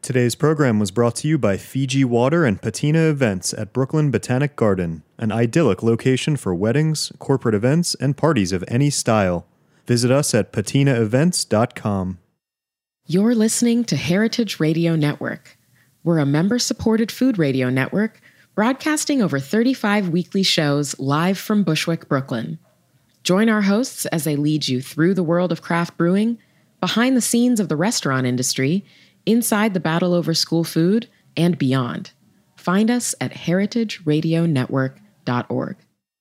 Today's program was brought to you by Fiji Water and Patina Events at Brooklyn Botanic Garden, an idyllic location for weddings, corporate events, and parties of any style. Visit us at patinaevents.com. You're listening to Heritage Radio Network. We're a member-supported food radio network broadcasting over 35 weekly shows live from Bushwick, Brooklyn. Join our hosts as they lead you through the world of craft brewing, behind the scenes of the restaurant industry, inside the battle over school food, and beyond. Find us at heritageradionetwork.org.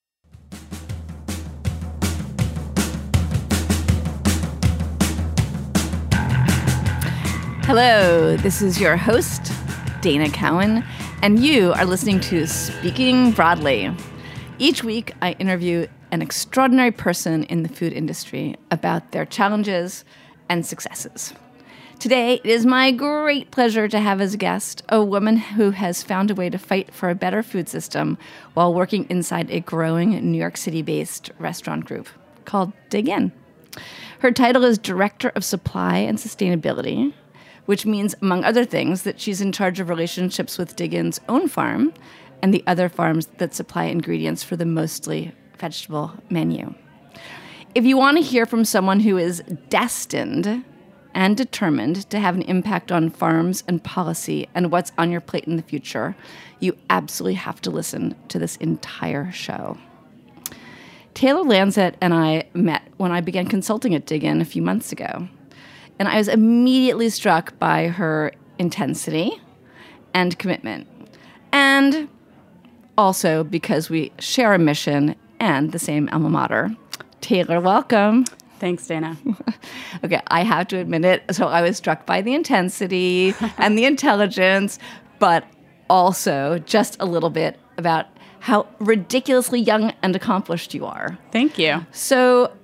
Hello, this is your host, Dana Cowan, and you are listening to Speaking Broadly. Each week, I interview an extraordinary person in the food industry about their challenges and successes. Today, it is my great pleasure to have as a guest a woman who has found a way to fight for a better food system while working inside a growing New York City-based restaurant group called Dig Inn. Her title is Director of Supply and Sustainability, which means, among other things, that she's in charge of relationships with Dig Inn's own farm and the other farms that supply ingredients for the mostly vegetable menu. If you want to hear from someone who is destined and determined to have an impact on farms and policy and what's on your plate in the future, you absolutely have to listen to this entire show. Taylor Lanzett and I met when I began consulting at Dig Inn a few months ago, and I was immediately struck by her intensity and commitment, and also because we share a mission and the same alma mater. Taylor, welcome. Thanks, Dana. Okay, I have to admit it. So I was struck by the intensity and the intelligence, but also just a little bit about how ridiculously young and accomplished you are. Thank you. So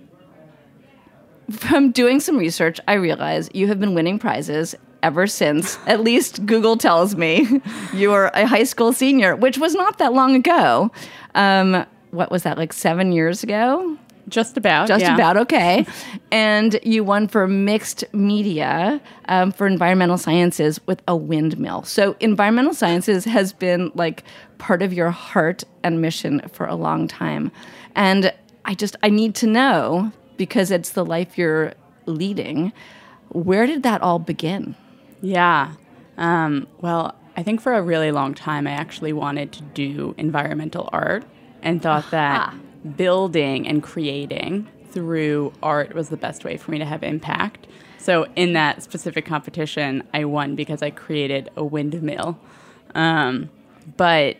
from doing some research, I realized you have been winning prizes ever since, at least Google tells me, you were a high school senior, which was not that long ago. What was that, like 7 years ago? Just about, okay. And you won for mixed media for environmental sciences with a windmill. So environmental sciences has been like part of your heart and mission for a long time. And I need to know, because it's the life you're leading, where did that all begin? Yeah. Well, I think for a really long time, I actually wanted to do environmental art and thought that building and creating through art was the best way for me to have impact. So in that specific competition, I won because I created a windmill. But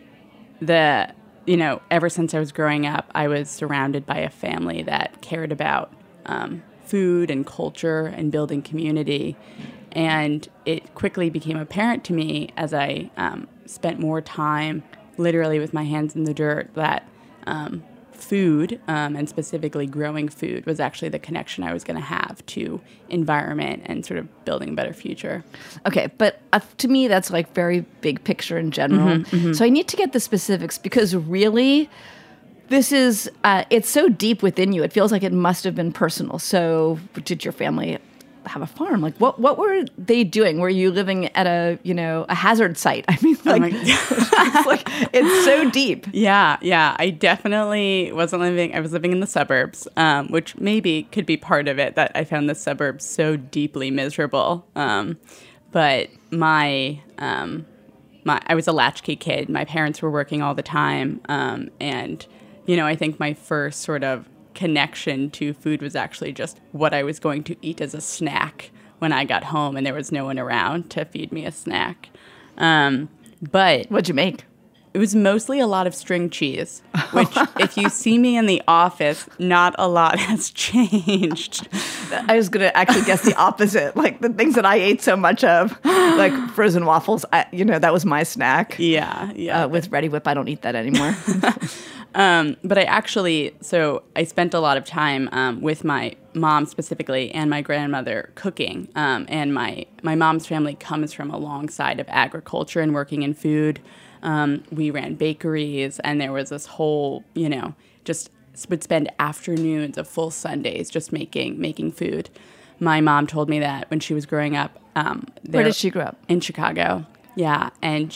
ever since I was growing up, I was surrounded by a family that cared about food and culture and building community. And it quickly became apparent to me as I spent more time literally with my hands in the dirt that food, and specifically growing food, was actually the connection I was going to have to environment and sort of building a better future. Okay, but to me, that's like very big picture in general. So I need to get the specifics because really, this is, it's so deep within you. It feels like it must have been personal. So did your family have a farm? Like, what were they doing? Were you living at a hazard site? I mean, like, it's so deep. Yeah. I definitely wasn't living. I was living in the suburbs, which maybe could be part of it. That I found the suburbs so deeply miserable. But I was a latchkey kid. My parents were working all the time, and I think my first sort of connection to food was actually just what I was going to eat as a snack when I got home and there was no one around to feed me a snack. But what'd you make? It was mostly a lot of string cheese, which if you see me in the office, not a lot has changed. I was going to actually guess the opposite. Like the things that I ate so much of, like frozen waffles, that was my snack. Yeah. With Ready Whip, I don't eat that anymore. But I spent a lot of time with my mom specifically and my grandmother cooking. And my mom's family comes from a long side of agriculture and working in food. We ran bakeries, and there was this whole, just would spend afternoons of full Sundays just making food. my mom told me that when she was growing up. Where did she grow up? In Chicago. Yeah, and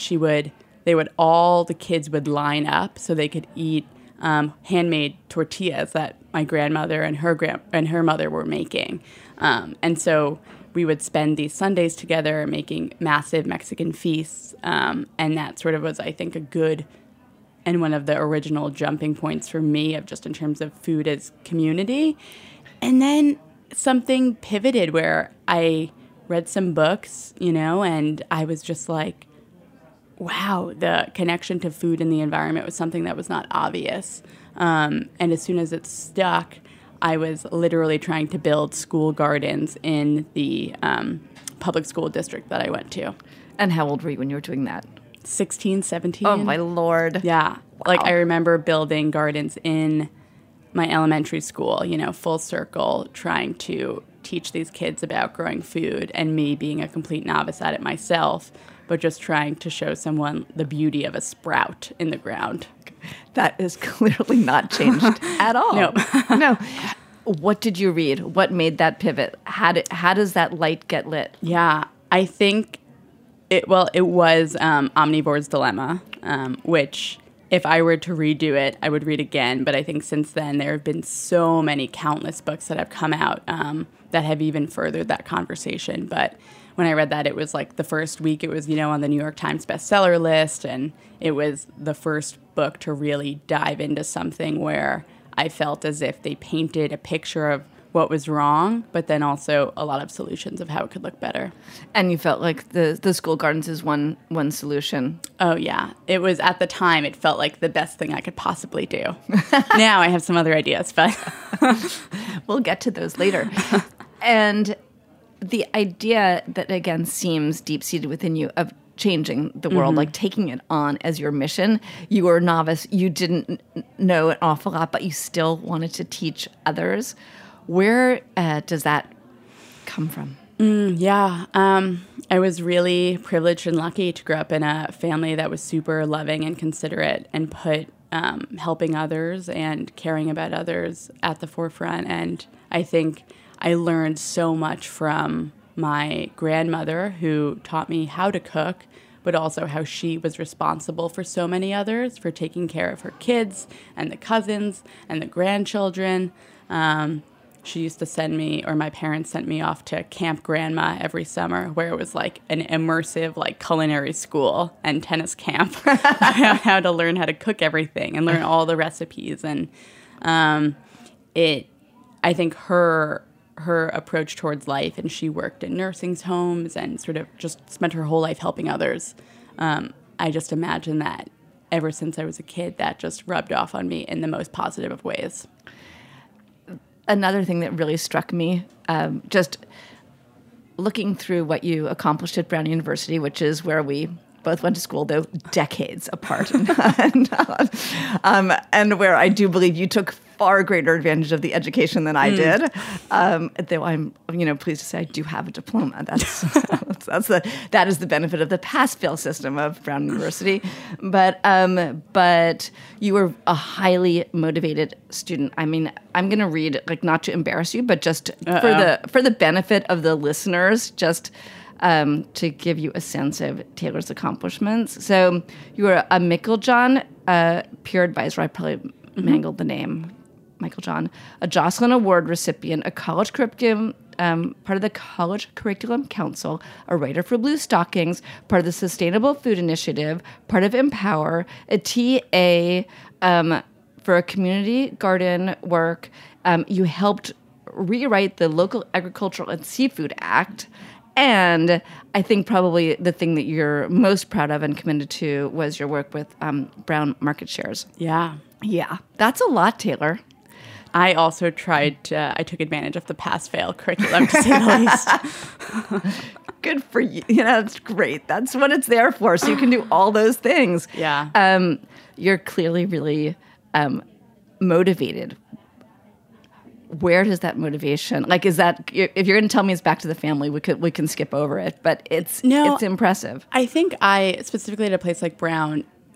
all the kids would line up so they could eat handmade tortillas that my grandmother and her mother were making. And so we would spend these Sundays together making massive Mexican feasts. And that sort of was, I think, a good and one of the original jumping points for me of just in terms of food as community. And then something pivoted where I read some books, and I was just like, wow, the connection to food and the environment was something that was not obvious. And as soon as it stuck, I was literally trying to build school gardens in the public school district that I went to. And how old were you when you were doing that? 16, 17. Oh, my Lord. Yeah. Wow. I remember building gardens in my elementary school, full circle, trying to teach these kids about growing food, and me being a complete novice at it myself, but just trying to show someone the beauty of a sprout in the ground. That is clearly not changed at all. No. No. What did you read? What made that pivot? How does that light get lit? Yeah, I think it was Omnivore's Dilemma, which if I were to redo it, I would read again. But I think since then there have been so many countless books that have come out that have even furthered that conversation. But when I read that, it was like the first week it was, on the New York Times bestseller list. And it was the first book to really dive into something where I felt as if they painted a picture of what was wrong, but then also a lot of solutions of how it could look better. And you felt like the school gardens is one solution. Oh, yeah. It was, at the time, it felt like the best thing I could possibly do. Now I have some other ideas, but we'll get to those later. And the idea that, again, seems deep-seated within you of changing the world, like taking it on as your mission. You were a novice. You didn't know an awful lot, but you still wanted to teach others. Where does that come from? I was really privileged and lucky to grow up in a family that was super loving and considerate and put helping others and caring about others at the forefront. And I think I learned so much from my grandmother, who taught me how to cook, but also how she was responsible for so many others, for taking care of her kids and the cousins and the grandchildren. She used to send me, or my parents sent me off to Camp Grandma every summer, where it was like an immersive culinary school and tennis camp, how to learn how to cook everything and learn all the recipes. And I think her approach towards life, and she worked in nursing homes and sort of just spent her whole life helping others. I just imagine that ever since I was a kid, that just rubbed off on me in the most positive of ways. Another thing that really struck me, just looking through what you accomplished at Brown University, which is where we both went to school, though decades apart, and where I do believe you took far greater advantage of the education than I did. Though I'm, pleased to say I do have a diploma. That is the benefit of the pass-fail system of Brown University. But you were a highly motivated student. I mean, I'm going to read, not to embarrass you, but just for the benefit of the listeners, just to give you a sense of Taylor's accomplishments. So you were a Meiklejohn peer advisor. I probably mangled the name. Meiklejohn, a Jocelyn Award recipient, a college curriculum, part of the College Curriculum Council, a writer for Blue Stockings, part of the Sustainable Food Initiative, part of Empower, a TA for a community garden work. You helped rewrite the Local Agricultural and Seafood Act. And I think probably the thing that you're most proud of and committed to was your work with Brown Market Shares. Yeah. Yeah. That's a lot, Taylor. I also I took advantage of the pass-fail curriculum, to say the least. Good for you. That's great. That's what it's there for, so you can do all those things. Yeah. You're clearly really motivated. Where does that motivation, is that, if you're going to tell me it's back to the family, we can skip over it, but it's impressive. I think specifically at a place like Brown,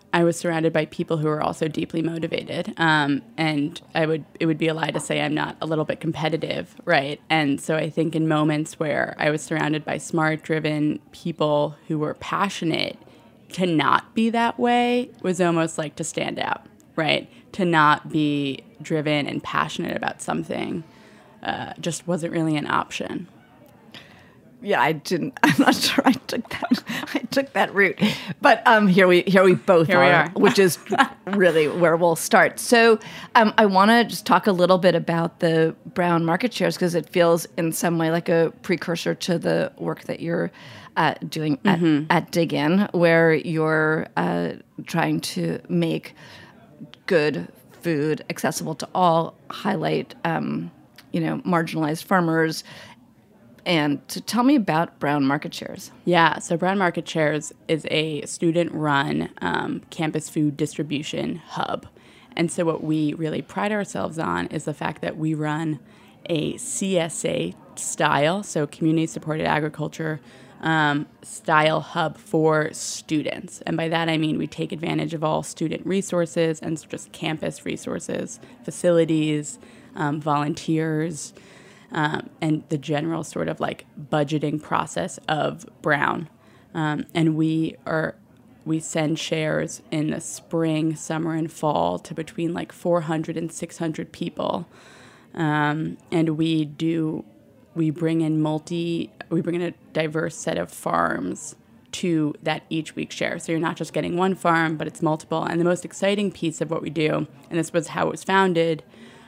I was surrounded by people who were also deeply motivated. And it would be a lie to say I'm not a little bit competitive, right? And so I think in moments where I was surrounded by smart, driven people who were passionate, to not be that way was almost like to stand out, right? To not be driven and passionate about something just wasn't really an option. Yeah, I'm not sure I took that route, but here we both are, which is really where we'll start. So I want to just talk a little bit about the Brown market shares, because it feels in some way like a precursor to the work that you're doing at Dig In, where you're trying to make good food accessible to all, highlight marginalized farmers. And to tell me about Brown Market Shares. Yeah, so Brown Market Shares is a student-run campus food distribution hub. And so what we really pride ourselves on is the fact that we run a CSA style, so community-supported agriculture style hub for students. And by that I mean we take advantage of all student resources and just campus resources, facilities, volunteers, and the general sort of like budgeting process of Brown. And we send shares in the spring, summer, and fall to between like 400 and 600 people. And we bring in a diverse set of farms to that each week share. So you're not just getting one farm, but it's multiple. And the most exciting piece of what we do, and this was how it was founded,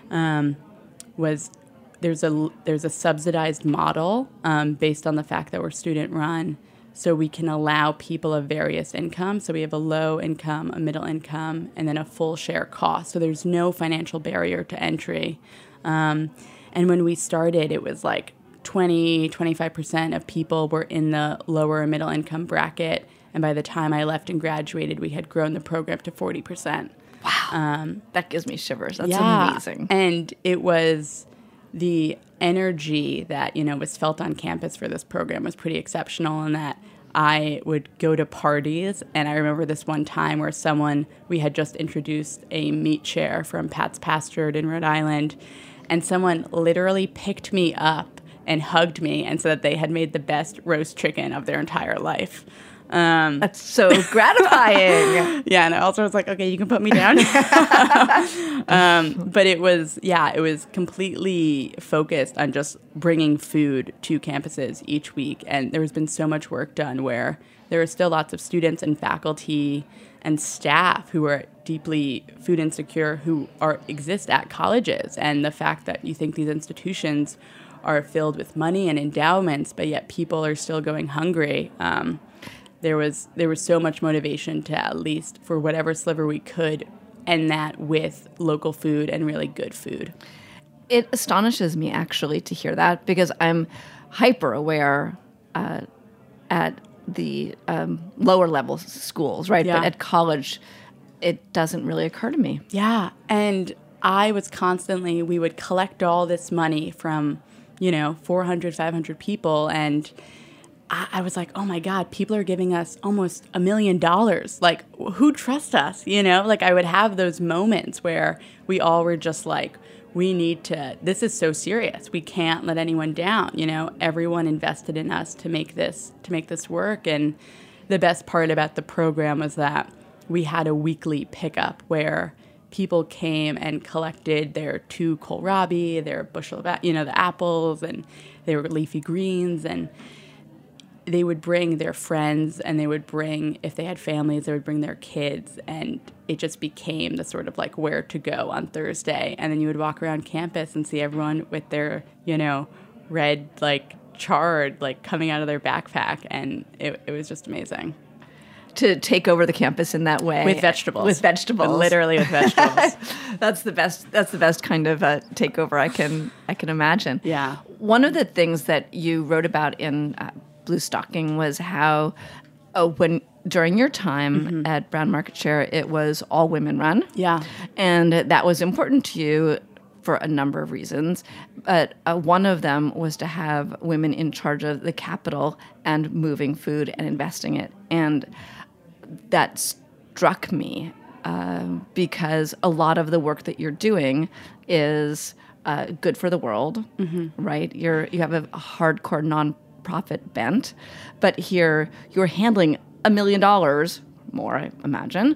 was there's a subsidized model based on the fact that we're student run, so we can allow people of various incomes. So we have a low income, a middle income, and then a full share cost. So there's no financial barrier to entry. And when we started, it was like 25% of people were in the lower and middle income bracket. And by the time I left and graduated, we had grown the program to 40%. Wow. That gives me shivers. That's amazing. And it was the energy that, was felt on campus for this program was pretty exceptional, in that I would go to parties. And I remember this one time where we had just introduced a meat share from Pat's Pastured in Rhode Island. And someone literally picked me up and hugged me and said that they had made the best roast chicken of their entire life. That's so gratifying. Yeah, and I also was like, okay, you can put me down. But it was completely focused on just bringing food to campuses each week. And there has been so much work done where there are still lots of students and faculty and staff who are deeply food insecure who exist at colleges. And the fact that you think these institutions are filled with money and endowments, but yet people are still going hungry. There was so much motivation to, at least for whatever sliver we could, end that with local food and really good food. It astonishes me, actually, to hear that, because I'm hyper aware at the lower level schools, right? Yeah. But at college, it doesn't really occur to me. Yeah, and I was we would collect all this money from, 400, 500 people, and I was like, oh my God, people are giving us almost $1 million. Like, who trusts us? Like I would have those moments where we all were just like, this is so serious. We can't let anyone down. Everyone invested in us to make this work. And the best part about the program was that we had a weekly pickup where people came and collected their 2 kohlrabi, their bushel of, the apples, and they were leafy greens, and they would bring their friends, and they would bring, if they had families, they would bring their kids, and it just became the sort of like where to go on Thursday. And then you would walk around campus and see everyone with their, red, like chard, like coming out of their backpack, and it was just amazing. To take over the campus in that way. With vegetables. Literally with vegetables. That's the best kind of takeover I can imagine. Yeah. One of the things that you wrote about in Blue Stocking was how during your time at Brown Market Share, it was all women run. Yeah. And that was important to you for a number of reasons. But one of them was to have women in charge of the capital and moving food and investing it. And that struck me because a lot of the work that you're doing is good for the world, right? You have a hardcore nonprofit bent, but here you're handling $1 million more, I imagine,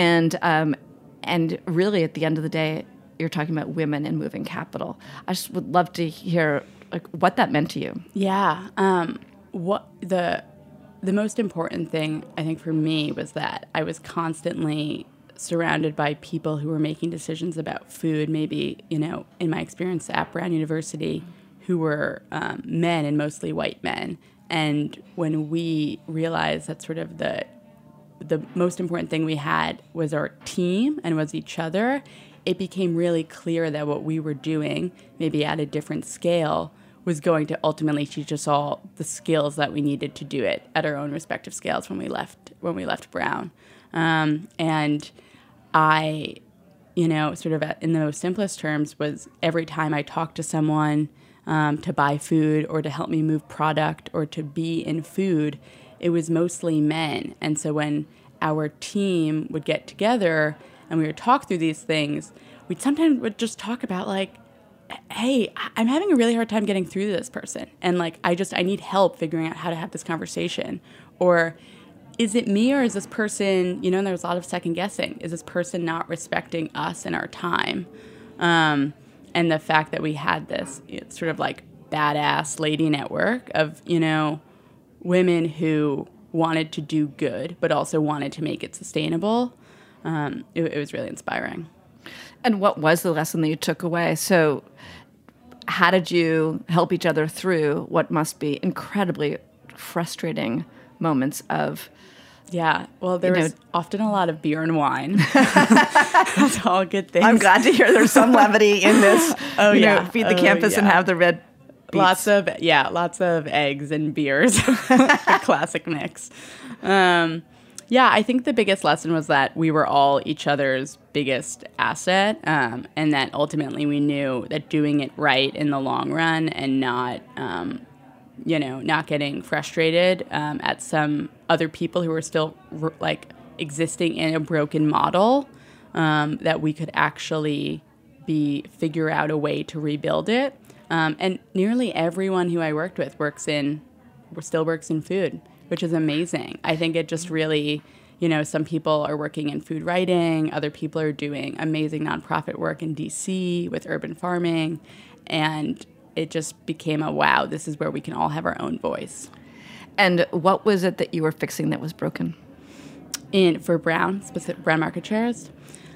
and really at the end of the day, you're talking about women and moving capital. I just would love to hear what that meant to you. Yeah. What the most important thing I think for me was that I was constantly surrounded by people who were making decisions about food, maybe, in my experience at Brown University, who were men and mostly white men. And when we realized that sort of the most important thing we had was our team and was each other, it became really clear that what we were doing, maybe at a different scale, was going to ultimately teach us all the skills that we needed to do it at our own respective scales when we left Brown. And I, sort of in the most simplest terms, was every time I talked to someone to buy food or to help me move product or to be in food, it was mostly men. And so when our team would get together and we would talk through these things, we'd sometimes would just talk about like, hey, I'm having a really hard time getting through to this person. And like, I need help figuring out how to have this conversation. Or is it me or is this person, and there was a lot of second guessing. Is this person not respecting us and our time? And the fact that we had this sort of like badass lady network of, women who wanted to do good, but also wanted to make it sustainable. It was really inspiring. And what was the lesson that you took away? So how did you help each other through what must be incredibly frustrating moments of... Yeah, well, there was often a lot of beer and wine. That's all good things. I'm glad to hear there's some levity in this. Feed the campus and have the red beets. Lots of eggs and beers. A classic mix. I think the biggest lesson was that we were all each other's biggest asset, and that ultimately we knew that doing it right in the long run and not getting frustrated at some other people who were still existing in a broken model, that we could actually figure out a way to rebuild it. And nearly everyone who I worked with still works in food, which is amazing. I think it just really, some people are working in food writing, other people are doing amazing nonprofit work in DC with urban farming, and it just became wow, this is where we can all have our own voice. And what was it that you were fixing that was broken? For Brown, specific Brown Market Chairs,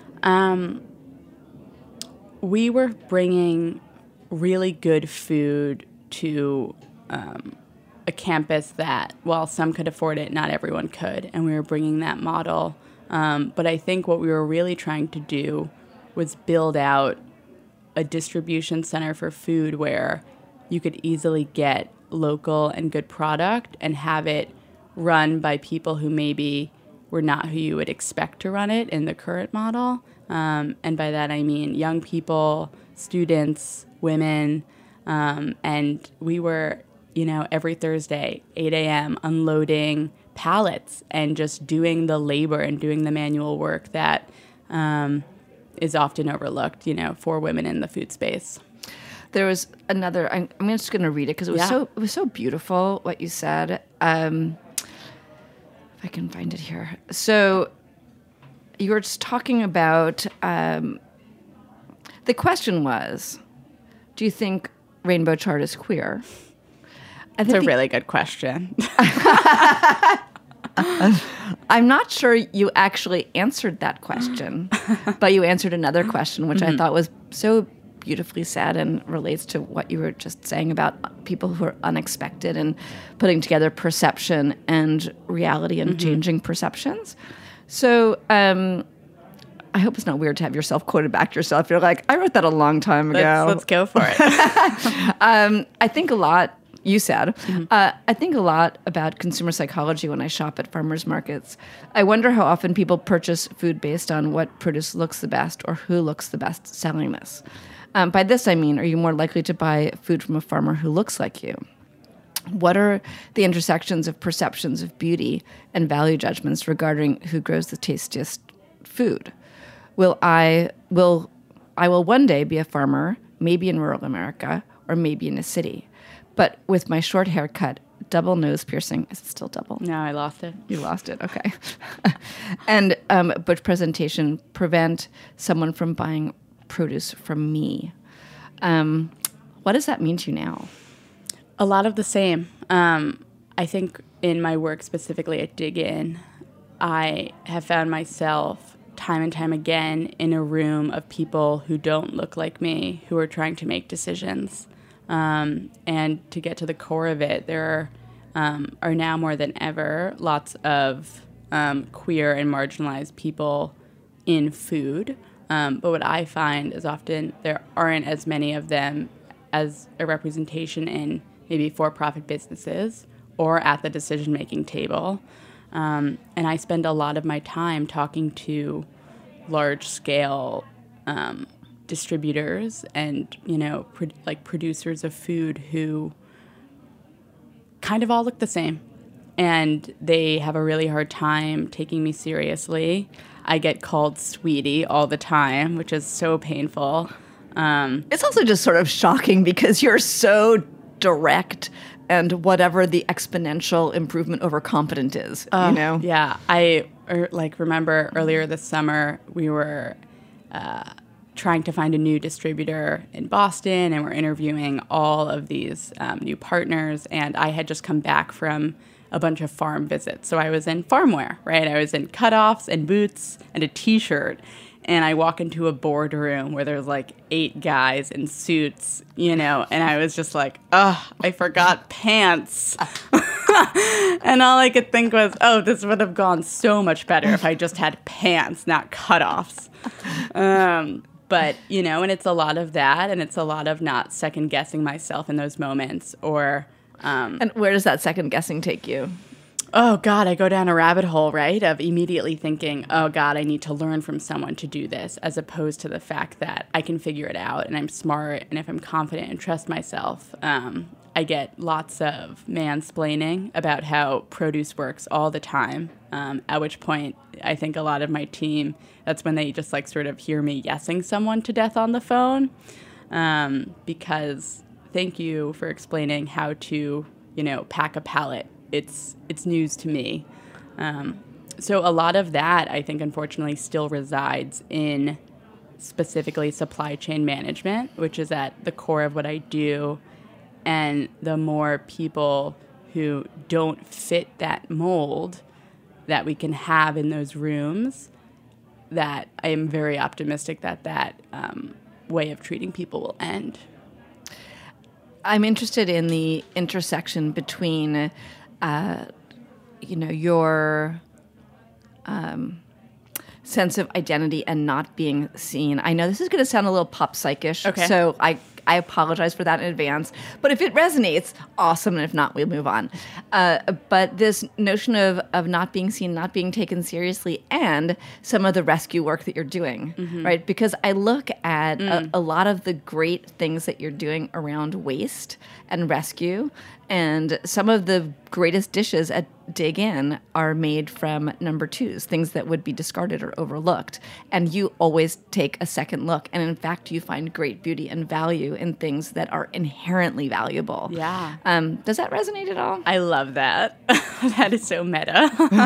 we were bringing really good food to a campus that, while some could afford it, not everyone could. And we were bringing that model. But I think what we were really trying to do was build out a distribution center for food where you could easily get local and good product and have it run by people who maybe were not who you would expect to run it in the current model. And by that I mean young people, students, women, and we were, every Thursday, 8 a.m., unloading pallets and just doing the labor and doing the manual work that is often overlooked, for women in the food space. There was another, I'm just going to read it because it was so beautiful what you said. If I can find it here. So you were just talking about, the question was, do you think Rainbow Chart is queer? That's a really good question. I'm not sure you actually answered that question, but you answered another question, which I thought was so beautifully said and relates to what you were just saying about people who are unexpected and putting together perception and reality and changing perceptions. So I hope it's not weird to have yourself quoted back to yourself. You're like, I wrote that a long time ago. Let's go for it. I think a lot, you said, I think a lot about consumer psychology when I shop at farmers markets. I wonder how often people purchase food based on what produce looks the best or who looks the best selling this. By this, I mean, are you more likely to buy food from a farmer who looks like you? What are the intersections of perceptions of beauty and value judgments regarding who grows the tastiest food? I will one day be a farmer, maybe in rural America or maybe in a city. But with my short haircut, double nose piercing, is it still double? No, I lost it. You lost it, okay. And butch presentation prevent someone from buying produce from me. What does that mean to you now? A lot of the same. I think in my work specifically at Dig In, I have found myself time and time again in a room of people who don't look like me, who are trying to make decisions. And to get to the core of it, there are now more than ever lots of queer and marginalized people in food. But what I find is often there aren't as many of them as a representation in maybe for-profit businesses or at the decision-making table. And I spend a lot of my time talking to large-scale distributors and, producers of food who kind of all look the same. And they have a really hard time taking me seriously. I get called sweetie all the time, which is so painful. It's also just sort of shocking because you're so direct and whatever the exponential improvement over competent is, Yeah. I remember earlier this summer, we were trying to find a new distributor in Boston, and we're interviewing all of these new partners, and I had just come back from a bunch of farm visits. So I was in farm wear, right? I was in cutoffs and boots and a T-shirt, and I walk into a boardroom where there's 8 guys in suits, and I was just like, I forgot pants. And all I could think was, this would have gone so much better if I just had pants, not cutoffs. But, and it's a lot of that, and it's a lot of not second-guessing myself in those moments. And where does that second-guessing take you? Oh, God, I go down a rabbit hole, right, of immediately thinking, oh, God, I need to learn from someone to do this, as opposed to the fact that I can figure it out and I'm smart, and if I'm confident and trust myself, I get lots of mansplaining about how produce works all the time, at which point I think a lot of my team, that's when they just sort of hear me yesing someone to death on the phone, because thank you for explaining how to, pack a pallet. It's news to me. So a lot of that, I think, unfortunately, still resides in specifically supply chain management, which is at the core of what I do. And the more people who don't fit that mold that we can have in those rooms, that I am very optimistic that way of treating people will end. I'm interested in the intersection between your sense of identity and not being seen. I know this is going to sound a little pop psychish, okay. So I apologize for that in advance. But if it resonates, awesome, and if not, we'll move on. But this notion of not being seen, not being taken seriously, and some of the rescue work that you're doing, right? Because I look at a lot of the great things that you're doing around waste and rescue, and some of the greatest dishes at Dig In are made from number 2s, things that would be discarded or overlooked. And you always take a second look. And in fact, you find great beauty and value in things that are inherently valuable. Yeah. Does that resonate at all? I love that. That is so meta.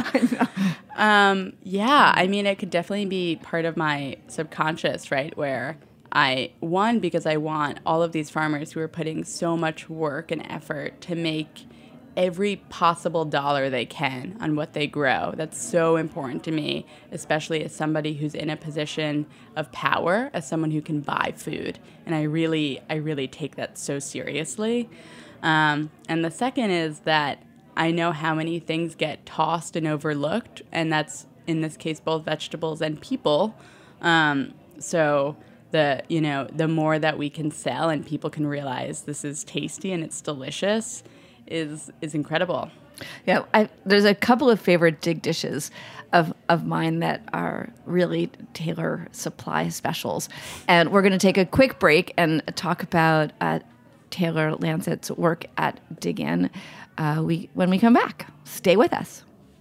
Yeah, I mean, it could definitely be part of my subconscious, right, where because I want all of these farmers who are putting so much work and effort to make every possible dollar they can on what they grow. That's so important to me, especially as somebody who's in a position of power, as someone who can buy food. And I really take that so seriously. And the second is that I know how many things get tossed and overlooked, and that's, in this case, both vegetables and people. So the more that we can sell and people can realize this is tasty and it's delicious is incredible. Yeah, there's a couple of favorite Dig dishes of mine that are really Taylor Supply specials. And we're going to take a quick break and talk about Taylor Lancet's work at Dig In when we come back. Stay with us.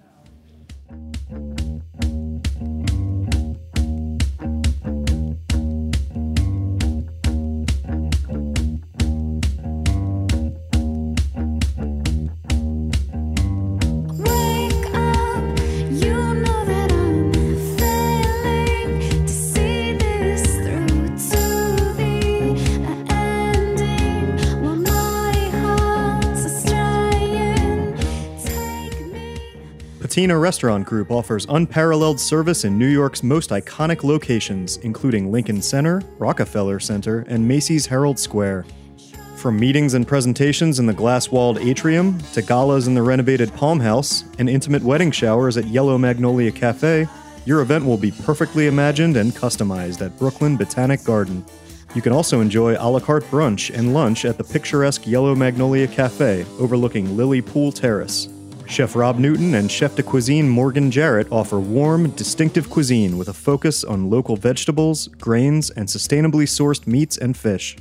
Patina Restaurant Group offers unparalleled service in New York's most iconic locations, including Lincoln Center, Rockefeller Center, and Macy's Herald Square. From meetings and presentations in the glass-walled atrium, to galas in the renovated Palm House, and intimate wedding showers at Yellow Magnolia Cafe, your event will be perfectly imagined and customized at Brooklyn Botanic Garden. You can also enjoy a la carte brunch and lunch at the picturesque Yellow Magnolia Cafe, overlooking Lily Pool Terrace. Chef Rob Newton and Chef de Cuisine Morgan Jarrett offer warm, distinctive cuisine with a focus on local vegetables, grains, and sustainably sourced meats and fish.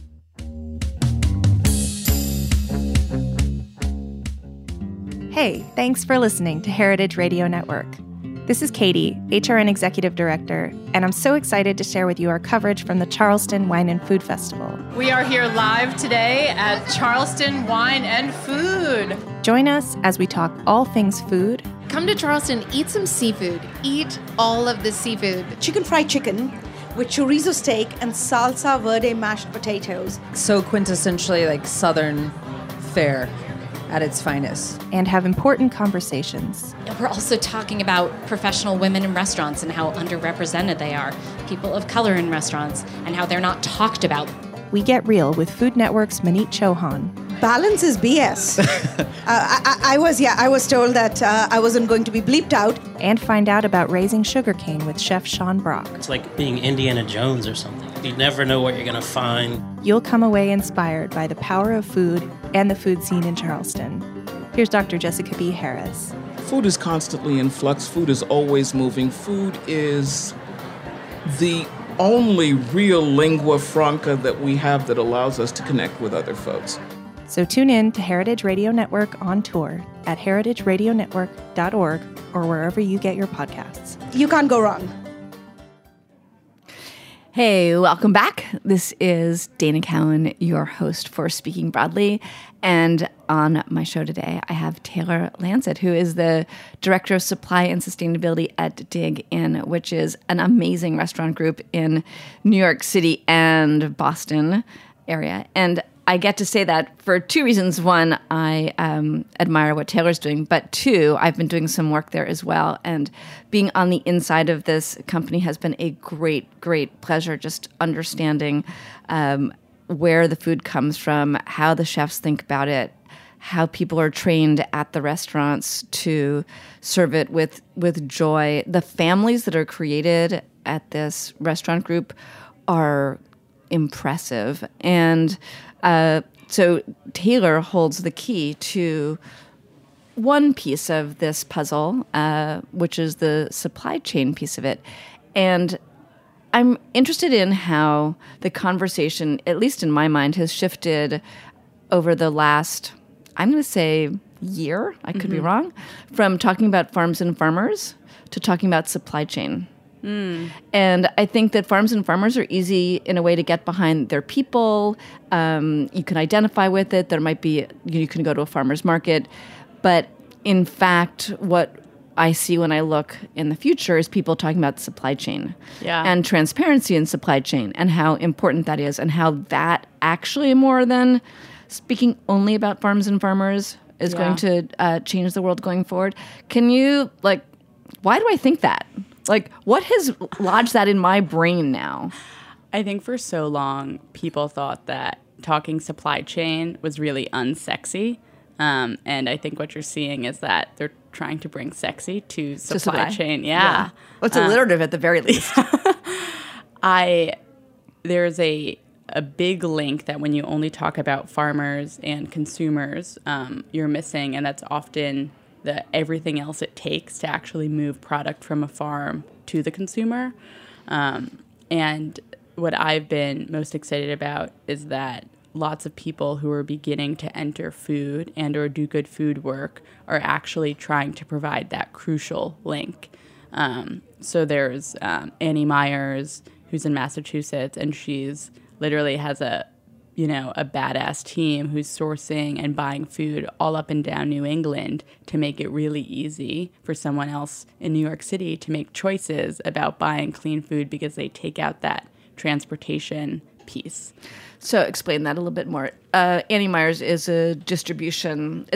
Hey, thanks for listening to Heritage Radio Network. This is Katie, HRN Executive Director, and I'm so excited to share with you our coverage from the Charleston Wine and Food Festival. We are here live today at Charleston Wine and Food. Join us as we talk all things food. Come to Charleston, eat some seafood. Eat all of the seafood. Chicken fried chicken with chorizo steak and salsa verde mashed potatoes. So quintessentially like Southern fare at its finest. And have important conversations. We're also talking about professional women in restaurants and how underrepresented they are, people of color in restaurants, and how they're not talked about. We get real with Food Network's Manit Chauhan. Balance is BS. I was told that I wasn't going to be bleeped out. And find out about raising sugarcane with Chef Sean Brock. It's like being Indiana Jones or something. You never know what you're going to find. You'll come away inspired by the power of food and the food scene in Charleston. Here's Dr. Jessica B. Harris. Food is constantly in flux. Food is always moving. Food is the only real lingua franca that we have that allows us to connect with other folks. So tune in to Heritage Radio Network on tour at heritageradionetwork.org or wherever you get your podcasts. You can't go wrong. Hey, welcome back. This is Dana Cowan, your host for Speaking Broadly. And on my show today, I have Taylor Lancet, who is the Director of Supply and Sustainability at Dig In, which is an amazing restaurant group in New York City and Boston area. And I get to say that for two reasons. One, I admire what Taylor's doing, but two, I've been doing some work there as well. And being on the inside of this company has been a great, great pleasure, just understanding where the food comes from, how the chefs think about it, how people are trained at the restaurants to serve it with joy. The families that are created at this restaurant group are impressive. And so Taylor holds the key to one piece of this puzzle, which is the supply chain piece of it. And I'm interested in how the conversation, at least in my mind, has shifted over the last, I'm going to say, year. I could be wrong. From talking about farms and farmers to talking about supply chain. And I think that farms and farmers are easy in a way to get behind their people. You can identify with it. There might be, you can go to a farmer's market. But in fact, what I see when I look in the future is people talking about supply chain and transparency in supply chain and how important that is and how that actually, more than speaking only about farms and farmers, is going to change the world going forward. Can you, why do I think that? What has lodged that in my brain now? I think for so long, people thought that talking supply chain was really unsexy. And I think what you're seeing is that they're trying to bring sexy to supply chain. Yeah. Well, it's alliterative at the very least. There's a big link that when you only talk about farmers and consumers, you're missing, and that's often everything else it takes to actually move product from a farm to the consumer. And what I've been most excited about is that lots of people who are beginning to enter food and or do good food work are actually trying to provide that crucial link. So there's Annie Myers, who's in Massachusetts, and she's literally has a badass team who's sourcing and buying food all up and down New England to make it really easy for someone else in New York City to make choices about buying clean food because they take out that transportation piece. So explain that a little bit more. Annie Myers is a distributor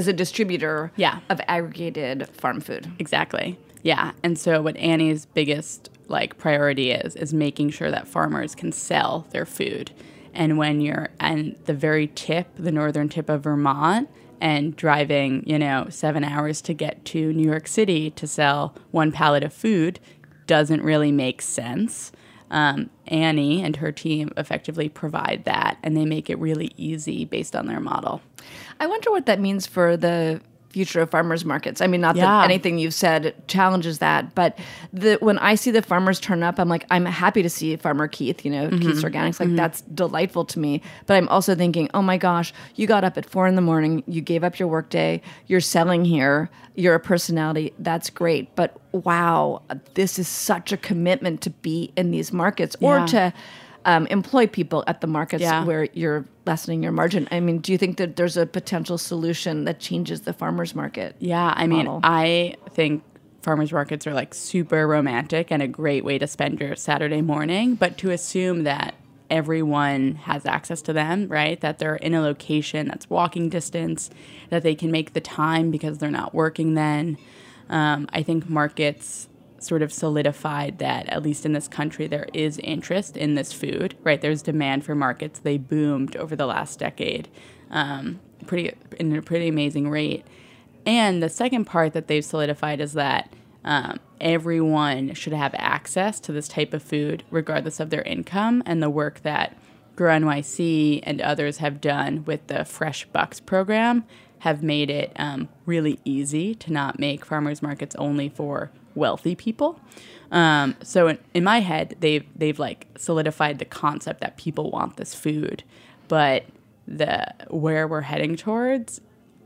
of aggregated farm food. Exactly. Yeah. And so what Annie's biggest priority is making sure that farmers can sell their food. And when you're on the very tip, the northern tip of Vermont, and driving, 7 hours to get to New York City to sell one pallet of food doesn't really make sense. Annie and her team effectively provide that, and they make it really easy based on their model. I wonder what that means for the future of farmers markets. I mean, not that anything you've said challenges that, but when I see the farmers turn up, I'm happy to see Farmer Keith, Keith's Organics, that's delightful to me. But I'm also thinking, oh my gosh, you got up at 4 a.m, you gave up your workday, you're selling here, you're a personality, that's great. But wow, this is such a commitment to be in these markets or to employ people at the markets where you're lessening your margin. I mean, do you think that there's a potential solution that changes the farmers market? Yeah, I mean, I think farmers markets are super romantic and a great way to spend your Saturday morning, but to assume that everyone has access to them, right? That they're in a location that's walking distance, that they can make the time because they're not working then. I think markets sort of solidified that, at least in this country, there is interest in this food, right? There's demand for markets. They boomed over the last decade in a pretty amazing rate. And the second part that they've solidified is that everyone should have access to this type of food, regardless of their income, and the work that Grow NYC and others have done with the Fresh Bucks program have made it really easy to not make farmers markets only for wealthy people. So in my head, they've solidified the concept that people want this food, but where we're heading towards,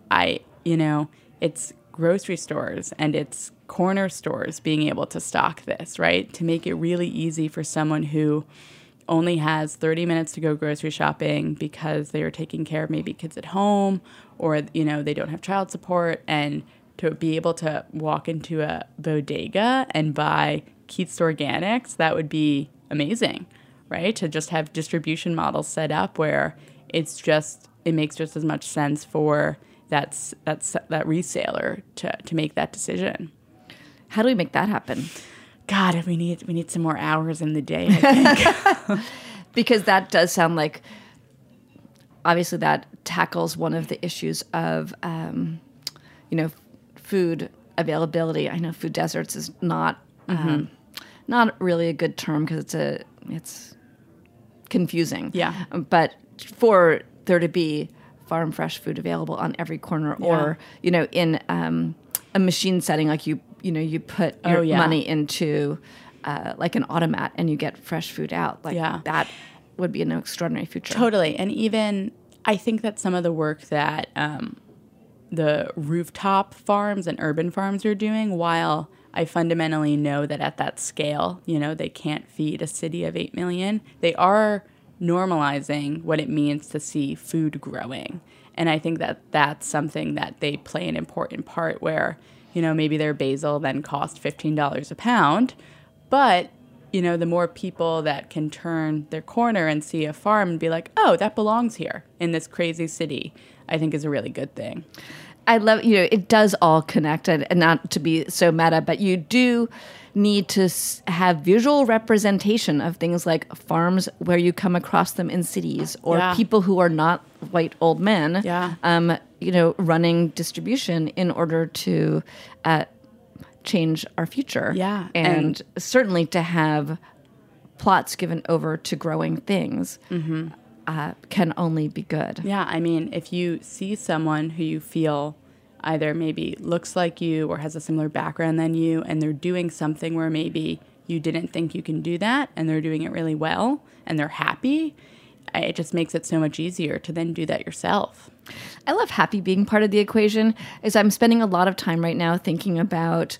it's grocery stores and it's corner stores being able to stock this, right? To make it really easy for someone who only has 30 minutes to go grocery shopping because they are taking care of maybe kids at home or, they don't have child support, and to be able to walk into a bodega and buy Keith's Organics, that would be amazing, right? To just have distribution models set up where it makes just as much sense for that reseller to make that decision. How do we make that happen? God, we need some more hours in the day, I think. Because that does sound like, obviously that tackles one of the issues of, food availability. I know food deserts is not really a good term because it's confusing. Yeah. But for there to be farm fresh food available on every corner, or in a machine setting, like you put your money into like an automat and you get fresh food out. That would be an extraordinary future. Totally. And even I think that some of the work that the rooftop farms and urban farms are doing, while I fundamentally know that at that scale, they can't feed a city of 8 million, they are normalizing what it means to see food growing. And I think that that's something that they play an important part where, maybe their basil then cost $15 a pound, but, the more people that can turn their corner and see a farm and be like, oh, that belongs here in this crazy city, I think is a really good thing. I love, it does all connect, and not to be so meta, but you do need to have visual representation of things like farms where you come across them in cities, or people who are not white old men, running distribution in order to change our future. Yeah. And certainly to have plots given over to growing things can only be good. Yeah, I mean, if you see someone who you feel either maybe looks like you or has a similar background than you, and they're doing something where maybe you didn't think you can do that, and they're doing it really well, and they're happy, it just makes it so much easier to then do that yourself. I love happy being part of the equation. Is I'm spending a lot of time right now thinking about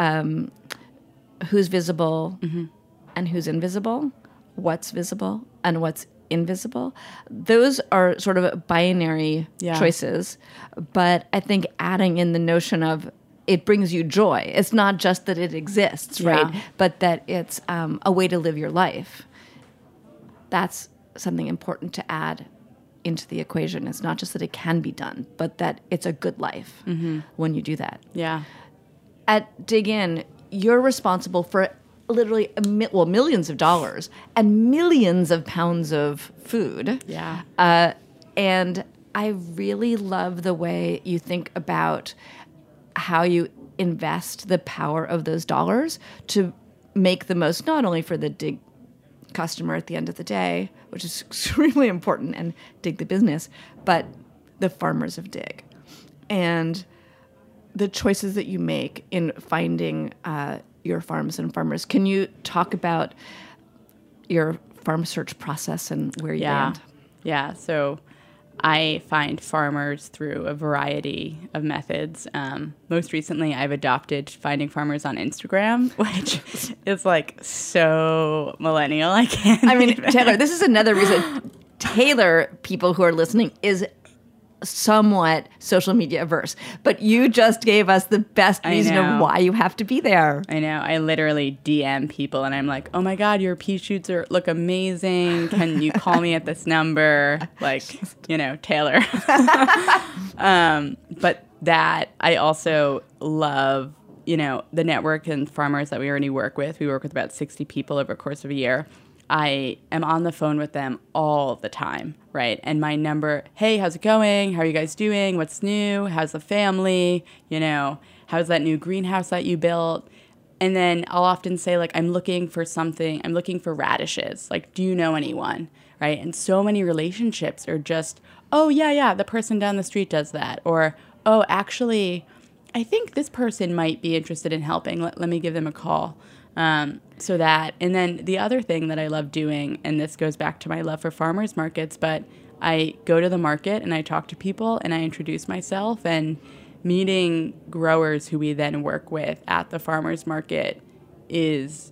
who's visible and who's invisible, what's visible and what's invisible. Those are sort of binary choices, but I think adding in the notion of it brings you joy. It's not just that it exists, right? But that it's a way to live your life. That's something important to add into the equation. It's not just that it can be done, but that it's a good life when you do that. Yeah. At Dig In, you're responsible for literally millions of dollars and millions of pounds of food. Yeah. And I really love the way you think about how you invest the power of those dollars to make the most, not only for the Dig customer at the end of the day, which is extremely important, and Dig the business, but the farmers of Dig. And the choices that you make in finding your farms and farmers. Can you talk about your farm search process and where you land? Yeah, so I find farmers through a variety of methods. Most recently, I've adopted finding farmers on Instagram, which is like so millennial. I can't. I mean, Taylor, this is another reason. Taylor, people who are listening, is somewhat social media averse, but you just gave us the best reason of why you have to be there. I know. I literally DM people and I'm like, oh my God, your pea shoots look amazing. Can you call me at this number? Like, Taylor. But that I also love, the network and farmers that we already work with. We work with about 60 people over the course of a year. I am on the phone with them all the time, right? And my number, hey, how's it going? How are you guys doing? What's new? How's the family? How's that new greenhouse that you built? And then I'll often say, like, I'm looking for radishes. Like, do you know anyone, right? And so many relationships are just, oh, yeah, the person down the street does that. Or, oh, actually, I think this person might be interested in helping. Let me give them a call. And then the other thing that I love doing, and this goes back to my love for farmers markets, but I go to the market and I talk to people and I introduce myself, and meeting growers who we then work with at the farmers market is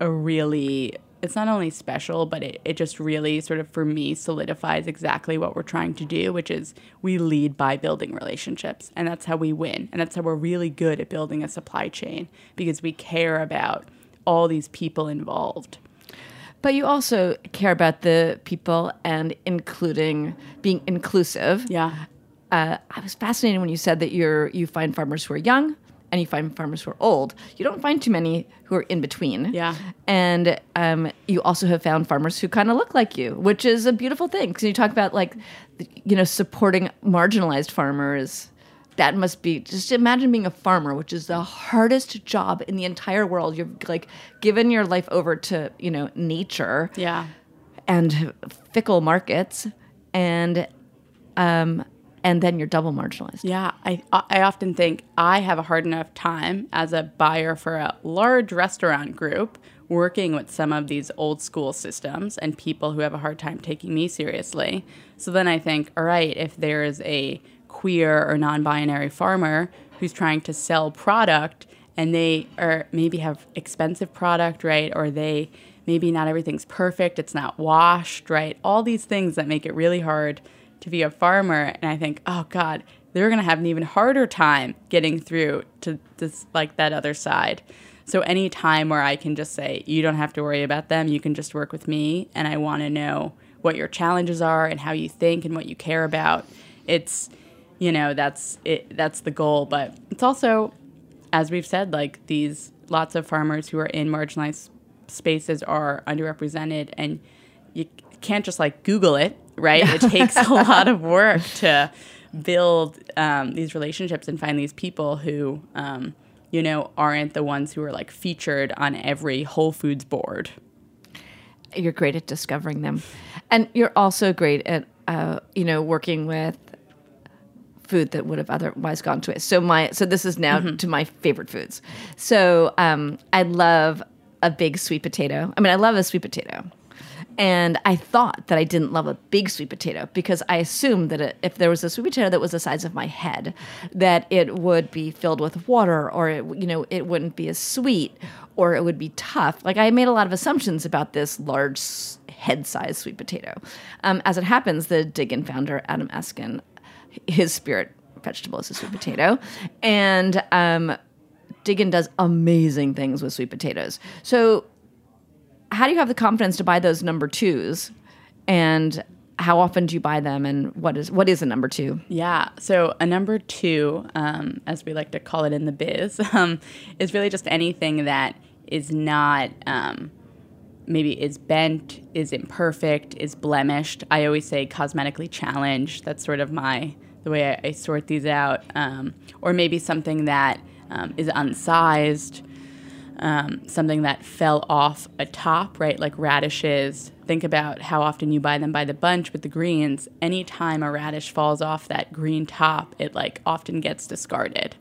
it's not only special, but it just really sort of, for me, solidifies exactly what we're trying to do, which is we lead by building relationships. And that's how we win. And that's how we're really good at building a supply chain, because we care about all these people involved. But you also care about the people and being inclusive. Yeah. I was fascinated when you said that you find farmers who are young and you find farmers who are old. You don't find too many who are in between. Yeah. And you also have found farmers who kind of look like you, which is a beautiful thing. Because you talk about supporting marginalized farmers. That must be, just imagine being a farmer, which is the hardest job in the entire world. You've given your life over to, nature. Yeah. And fickle markets, and then you're double marginalized. Yeah, I often think I have a hard enough time as a buyer for a large restaurant group working with some of these old school systems and people who have a hard time taking me seriously. So then I think, all right, if there's a queer or non-binary farmer who's trying to sell product and they maybe have expensive product, right? Or maybe not everything's perfect, it's not washed, right? All these things that make it really hard to be a farmer. And I think, oh God, they're going to have an even harder time getting through to this, like, that other side. So any time where I can just say, you don't have to worry about them, you can just work with me, and I want to know what your challenges are and how you think and what you care about. It's, that's the goal. But it's also, as we've said, like, these lots of farmers who are in marginalized spaces are underrepresented, and you can't just Google it, right? It takes a lot of work to build these relationships and find these people who, aren't the ones who are featured on every Whole Foods board. You're great at discovering them. And you're also great at, working with food that would have otherwise gone to waste. So this is now to my favorite foods. So I love a big sweet potato. I mean, I love a sweet potato. And I thought that I didn't love a big sweet potato because I assumed that if there was a sweet potato that was the size of my head, that it would be filled with water, or it wouldn't be as sweet, or it would be tough. Like, I made a lot of assumptions about this large head-sized sweet potato. As it happens, the Diggin founder, Adam Eskin, his spirit vegetable is a sweet potato, and Diggin does amazing things with sweet potatoes. So how do you have the confidence to buy those number twos, and how often do you buy them, and what is a number two? Yeah, so a number two, as we like to call it in the biz, is really just anything that is not maybe is bent, is imperfect, is blemished. I always say cosmetically challenged. That's sort of the way I sort these out. Or maybe something that is unsized, something that fell off a top, right? Like radishes. Think about how often you buy them by the bunch with the greens. Anytime a radish falls off that green top, it like often gets discarded.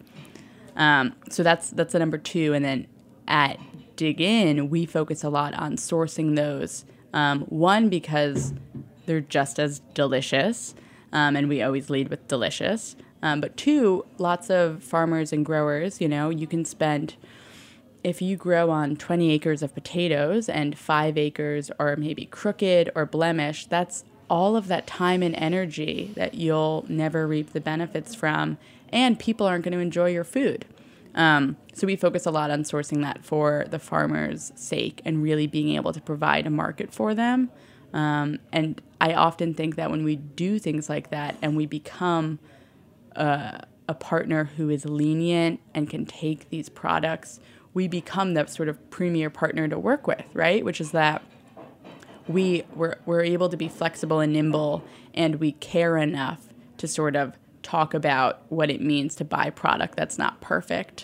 So that's a number two. And then at Diggin, we focus a lot on sourcing those. One, because they're just as delicious, and we always lead with delicious. But two, lots of farmers and growers, you can spend, if you grow on 20 acres of potatoes and 5 acres are maybe crooked or blemished, that's all of that time and energy that you'll never reap the benefits from, and people aren't going to enjoy your food. So we focus a lot on sourcing that for the farmers' sake and really being able to provide a market for them. And I often think that when we do things like that and we become a partner who is lenient and can take these products, we become the sort of premier partner to work with, right? Which is that we're able to be flexible and nimble, and we care enough to sort of talk about what it means to buy product that's not perfect.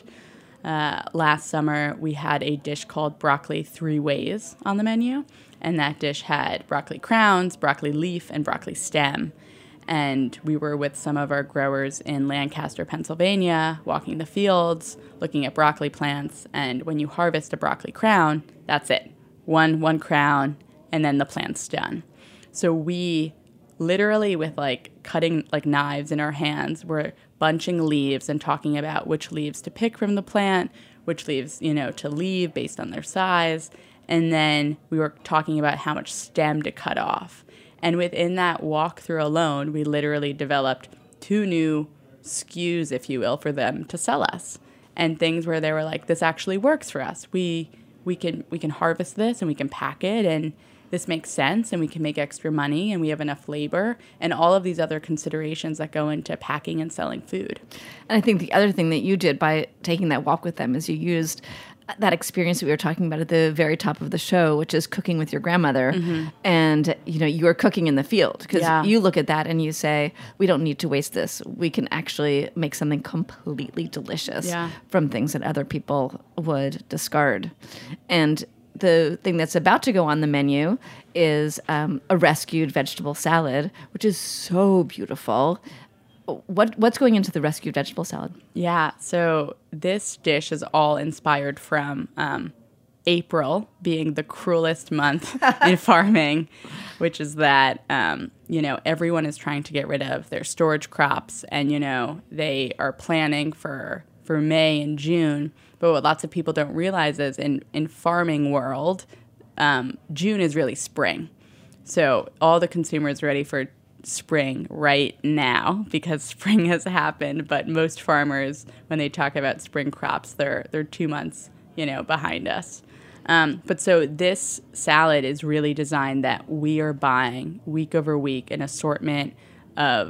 Last summer, we had a dish called broccoli 3 ways on the menu, and that dish had broccoli crowns, broccoli leaf, and broccoli stem. And we were with some of our growers in Lancaster, Pennsylvania, walking the fields, looking at broccoli plants. And when you harvest a broccoli crown, that's it. One crown, and then the plant's done. So we literally, with cutting knives in our hands, we're bunching leaves and talking about which leaves to pick from the plant, which leaves, to leave based on their size. And then we were talking about how much stem to cut off. And within that walkthrough alone, we literally developed 2 new SKUs, if you will, for them to sell us. And things where they were like, this actually works for us. We can harvest this and we can pack it, and this makes sense, and we can make extra money, and we have enough labor, and all of these other considerations that go into packing and selling food. And I think the other thing that you did by taking that walk with them is you used that experience that we were talking about at the very top of the show, which is cooking with your grandmother. Mm-hmm. And, you are cooking in the field because you look at that and you say, we don't need to waste this. We can actually make something completely delicious from things that other people would discard. And the thing that's about to go on the menu is a rescued vegetable salad, which is so beautiful. What's going into the rescued vegetable salad? Yeah, so this dish is all inspired from April being the cruelest month in farming, which is that, everyone is trying to get rid of their storage crops, and, they are planning for May and June. But what lots of people don't realize is in farming world, June is really spring. So all the consumers are ready for spring right now because spring has happened. But most farmers, when they talk about spring crops, they're 2 months, behind us. But so this salad is really designed that we are buying week over week an assortment of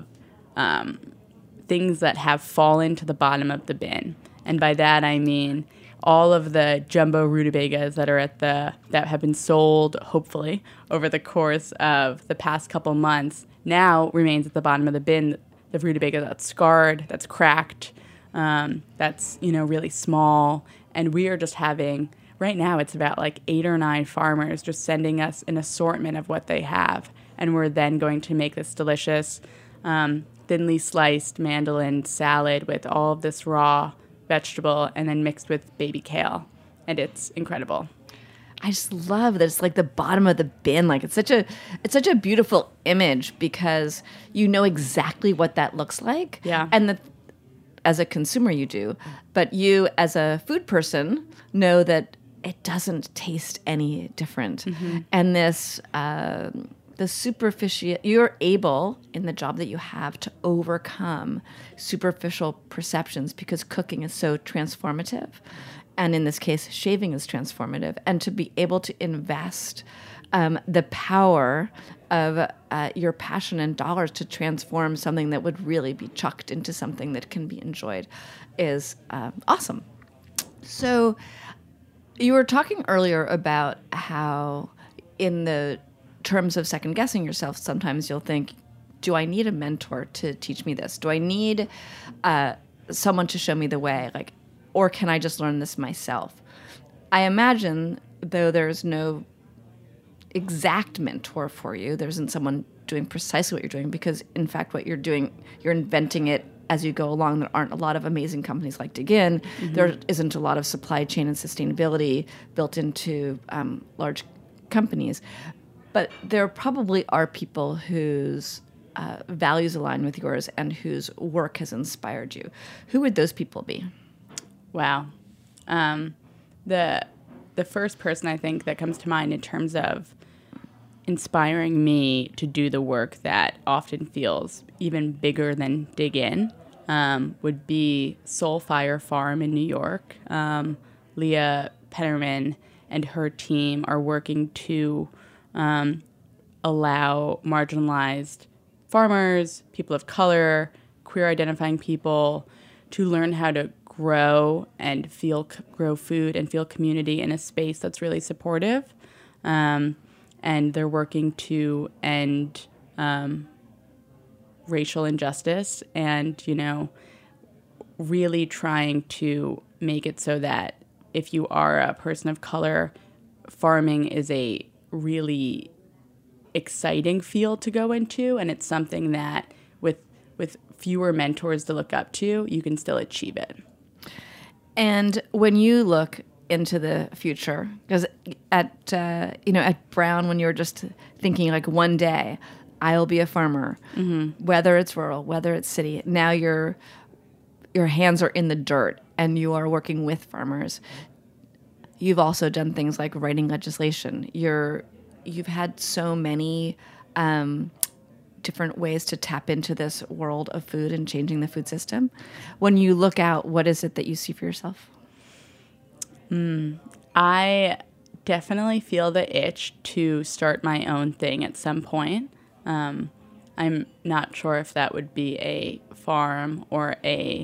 things that have fallen to the bottom of the bin. And by that, I mean all of the jumbo rutabagas that have been sold, hopefully, over the course of the past couple months, now remains at the bottom of the bin. The rutabaga that's scarred, that's cracked, that's, really small. And we are just having, right now, it's about 8 or 9 farmers just sending us an assortment of what they have. And we're then going to make this delicious, thinly sliced mandolin salad with all of this raw vegetable and then mixed with baby kale, and it's incredible. I just love that it's like the bottom of the bin. Like it's such a beautiful image because you know exactly what that looks like. Yeah. And as a consumer you do, but you as a food person know that it doesn't taste any different. Mm-hmm. And this the superficial, you're able in the job that you have to overcome superficial perceptions because cooking is so transformative. And in this case, shaving is transformative. And to be able to invest the power of your passion and dollars to transform something that would really be chucked into something that can be enjoyed is awesome. So you were talking earlier about how in the terms of second guessing yourself, sometimes you'll think, do I need a mentor to teach me this? Do I need someone to show me the way? Like, or can I just learn this myself? I imagine, though there's no exact mentor for you, there isn't someone doing precisely what you're doing, because in fact what you're doing, you're inventing it as you go along. There aren't a lot of amazing companies like Dig In. Mm-hmm. There isn't a lot of supply chain and sustainability built into large companies. But there probably are people whose values align with yours and whose work has inspired you. Who would those people be? Wow. The first person I think that comes to mind in terms of inspiring me to do the work that often feels even bigger than Dig In would be Soulfire Farm in New York. Leah Pennerman and her team are working to allow marginalized farmers, people of color, queer identifying people to learn how to grow food and feel community in a space that's really supportive. And they're working to end racial injustice and, really trying to make it so that if you are a person of color, farming is a really exciting field to go into, and it's something that with fewer mentors to look up to, you can still achieve it. And when you look into the future, because at Brown, when you were just thinking like one day I'll be a farmer, mm-hmm. whether it's rural, whether it's city, now your hands are in the dirt and you are working with farmers. You've also done things like writing legislation. You've had so many different ways to tap into this world of food and changing the food system. When you look out, what is it that you see for yourself? I definitely feel the itch to start my own thing at some point. I'm not sure if that would be a farm or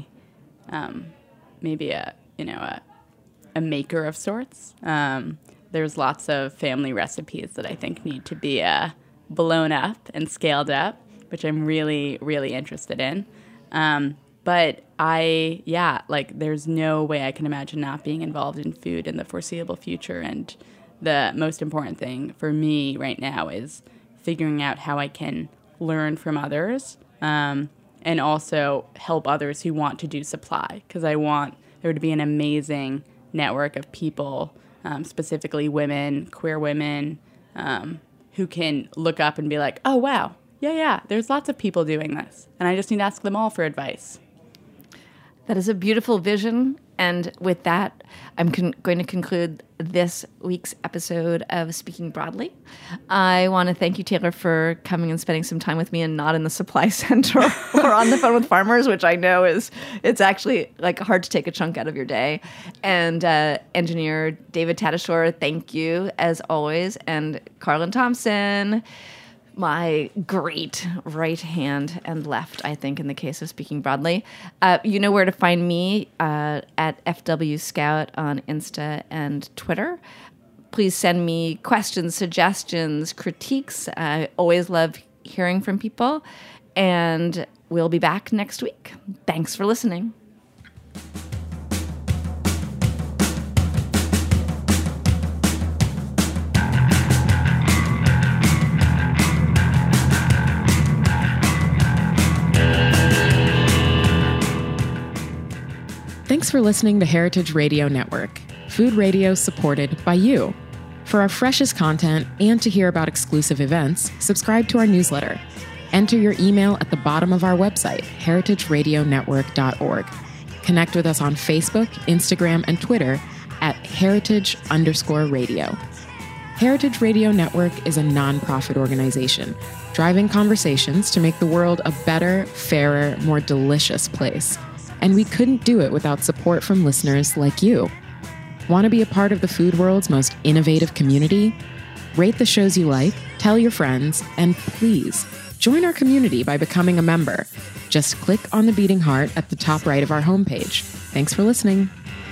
maybe a maker of sorts. There's lots of family recipes that I think need to be blown up and scaled up, which I'm really, really interested in. But there's no way I can imagine not being involved in food in the foreseeable future. And the most important thing for me right now is figuring out how I can learn from others and also help others who want to do supply, because I want there to be an amazing network of people, specifically women, queer women, who can look up and be like, oh, wow, yeah, there's lots of people doing this, and I just need to ask them all for advice. That is a beautiful vision. And with that, I'm going to conclude this week's episode of Speaking Broadly. I want to thank you, Taylor, for coming and spending some time with me and not in the supply center or on the phone with farmers, which I know it's actually like hard to take a chunk out of your day. And engineer David Tadashore, thank you as always. And Carlin Thompson, my great right hand and left, I think, in the case of Speaking Broadly. You know where to find me at FW Scout on Insta and Twitter. Please send me questions, suggestions, critiques. I always love hearing from people. And we'll be back next week. Thanks for listening. Thanks for listening to Heritage Radio Network, food radio supported by you. For our freshest content and to hear about exclusive events, subscribe to our newsletter. Enter your email at the bottom of our website, heritageradionetwork.org. Connect with us on Facebook, Instagram, and Twitter at heritage_radio. Heritage Radio Network is a nonprofit organization driving conversations to make the world a better, fairer, more delicious place. And we couldn't do it without support from listeners like you. Want to be a part of the food world's most innovative community? Rate the shows you like, tell your friends, and please join our community by becoming a member. Just click on the beating heart at the top right of our homepage. Thanks for listening.